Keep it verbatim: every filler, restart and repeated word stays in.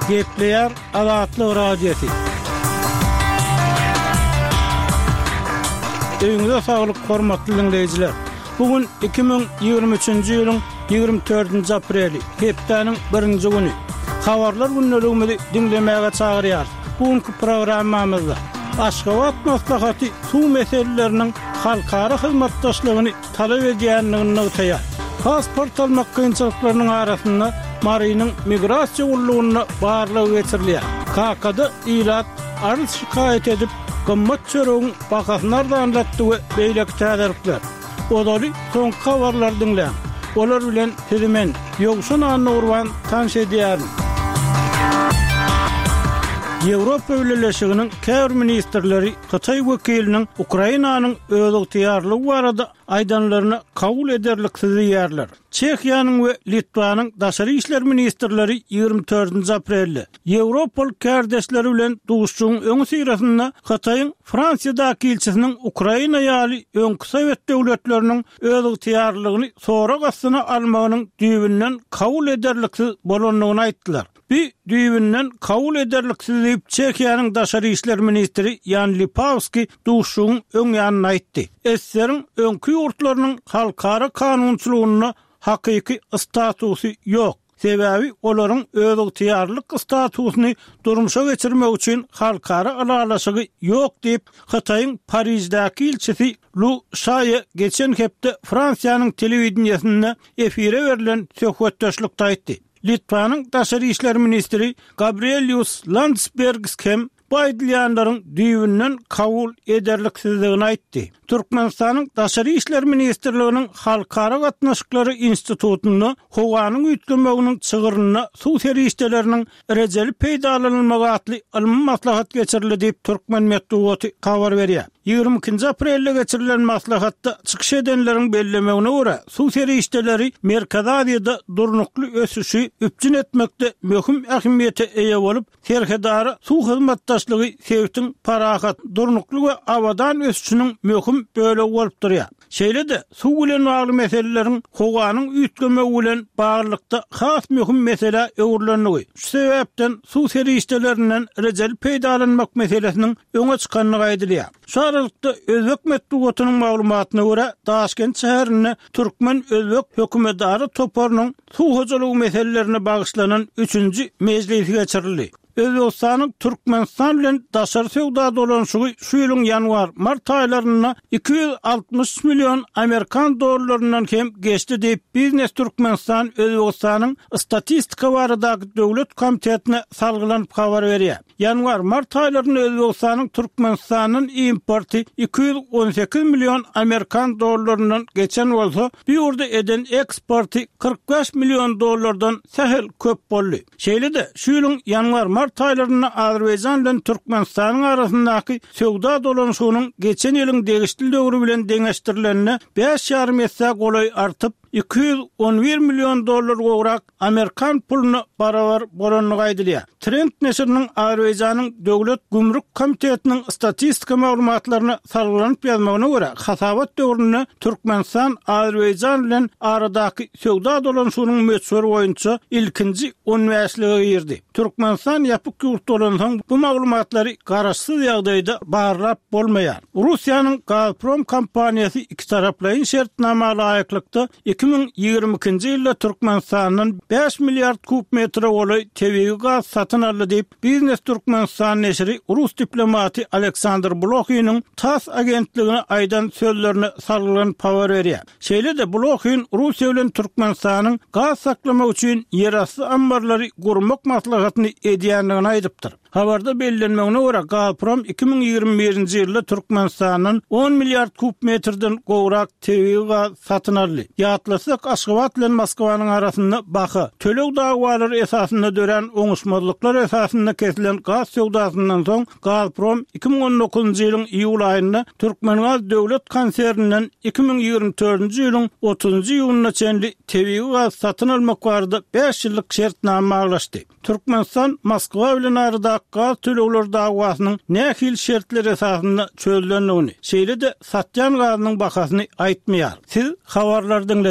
Gepleyer Azatlyk Radiosu. Öňüňizde saglyk, hormatly dinleyijiler. Bugün iki bin ýygrimi üçinji ýylyň ýygrimi dördünji apreli, hepdeniň birinji güni. Habarlar günneligimizi dinlemäge çagyrýar. Bugünkü programmamyzda Aşgabat maslahaty suw meseleleriniň halkara hyzmatdaşlygyny talap edýändigini öýtýär. Pasport almak kynçylyklarynyň arasynda Marynyň migrasiýa ullugyna barlygy geçirilýär. K K-da ilat arz şikayet edip gymmat çöregiň bakasyny anlatdy we beýleki täderikler. Odaly soňky habarlar dinleýän. Olar bilen sizimen ýogşun anny urban tanş edýärin. Ýewropa Birleşiginiň käbir ministrleri Xitay wekiliniň Ukrainanyň öz ygtyarlygy barada aýdanlaryny kabul ederliksiz diýerler. Çekiýanyň we Litvanyň daşary işler ministrleri ýygrimi dördünji aprelde Ýewropal kardeşleri bilen duşuşyň öňü syrasynda Xitaýyň Fransiýadaky elçisiniň Ukraina ýaly öňkü Sowet döwletleriniň öz ygtyarlygyny sonra gasyna almagynyň düýbünden kabul ederliksiz bolanlygyny aýtdylar. Bir düýbünden kabul ederliksiz diýip Çekiýanyň daşary işler ministri Jan Lipavski duşuşyň öň ýanyna aýtdy. Esserin öňkü ýurtlarynyň halkara kanunçylygyna hakyky statusy ýok. Sebäbi olaryň öz ygtyarlyk statusyny durmuşa geçirmek üçin halkara alalaşygy ýok diýip Xitaýyň Parijdäki elçisi Lu Shaye geçen hepde Fransiýanyň telewizionyasynda efire berilen söhbetdeşlikde aýtdy. Litvanyň daşary işler ministri Gabrielius Landsbergis hem bu aýdylýanlaryň düýbünden kabul ederliksizligini aýtdy. Türkmenistanyň daşary işler ministrliginiň halkara gatnaşyklary institutuny howanyň üýtgemeginiň çygyryna suw serişdeleriniň rejeli peýdalanylmagy atly ilmi maslahat geçirildi diýip Türkmen medeniýeti habar berýär. ýygrimi ikinji aprelde geçirilen maslahatda çykyş edenleriň bellemegine görä suw serişdeleri Merkez Aziýada durnukly ösüşi üpjün etmekde möhüm ähmiýete eýe bolup, serhedara suw hyzmatdaşlygy sebäpden parahat durnukly we awadan ösüşiniň möhüm böyle bolup durýar. Şeýle-de suw bilen bagly meseleleriň howanyň üýtgemegi bilen baglykda has möhüm mesele öwürlenýär. Şu sebäpden suw serişdelerinden rejeli peýdalanmak meselesiniň öňe çykanlygy aýdylýar. Şu aralykda Özbek medeniýetiniň maglumatyna görä Daşkent şäherine Türkmen Özbek hökümetdary toparynyň suw hojalygy meselelerine bagyşlanan üçünji mejlisi geçirildi. Özbekistanyň Türkmenistan bilen daşary sowda dolanşygy şu ýylyň ýanwar-mart aýlaryna iki yüz altmış milyon Amerikan dollarynyň hem geçdi diýip Biznes Türkmenistan Özbekistanyň statistika baradaky döwlet komitetine salgylanyp habar berýär. Ýanwar-mart aýlaryna Özbekistanyň Türkmenistanyň importy iki yüz on sekiz milyon Amerikan dollarynyň geçen bolsa, bir ýurda eden eksporty kırk beş milyon dollardan sehel köp boldy. Şeýle-de şu ýylyň ýanwar mart aýlaryna Azerbaýjan bilen Türkmenistanyň arasyndaky sowda dolanşygynyň geçen ýylyň degişli döwrü bilen deňeşdirilenine beş ýarym esse golay artyp iki yüz on bir milyon dollar gowrak Amerikan puluny barabar bolanlygy aýdylýar. Trend neşriniň Azerbaýjanyň döwlet gümrük komitetiniň statistika maglumatlaryny salgylanyp ýazmagyna görä, hasabat döwründe Türkmenistan Azerbaýjan bilen aradaky sowda dolanşygynyň meçhur boýunça ilkinji on beşligi girdi. Türkmenistan ýapyk ýurt dolanşygyň bu maglumatlary garaşsyz ýagdaýda barlap bolmaýar. Russiýanyň Gazprom kompaniýasy iki taraplaýyn şertnama laýyklykda iki bin ýygrimi ikinji ýylda Türkmenistanyň beş milliard kub metre goly tebii gaz satyn aldy diýip Biznes Türkmenistan neşri Rus diplomaty Aleksandr Blokhynyň TASS agentligine aýdan sözlerini salgylanyp habar berýär. Şeýle-de Blokhyn Russiýa bilen Türkmenistanyň gaz saklamak üçin ýerasty ambarlary gurmak maslahatyny edýändigini aýdypdyr. Habarda bellenmegine görä Gazprom iki bin ýygrimi birinji ýylda Türkmenistanyň on milliard kub metreden gowrak tebii gaz satyn aldy. Ýatlasak Aşgabat bilen Moskwanyň arasynda baha töleg dagwalary esasynda dören oňuşmazlyklar esasynda kesilen gaz sowdasyndan soň Gazprom iki bin on dokuzunji ýylyň iýul aýynda Türkmengaz döwlet konserniniň iki bin ýygrimi dördünji ýylyň otuzunji iýulyna çenli tebii gaz satyn almak barada beş ýyllyk şertnama aglaşdy. Türkmenistan Moskwa bilen arada gaz tölegler dagwasynyň nähil şertleri esasynda çözülendigini, şeýle-de satýan gazynyň bahasyny aýtmaýar. Siz habarlardan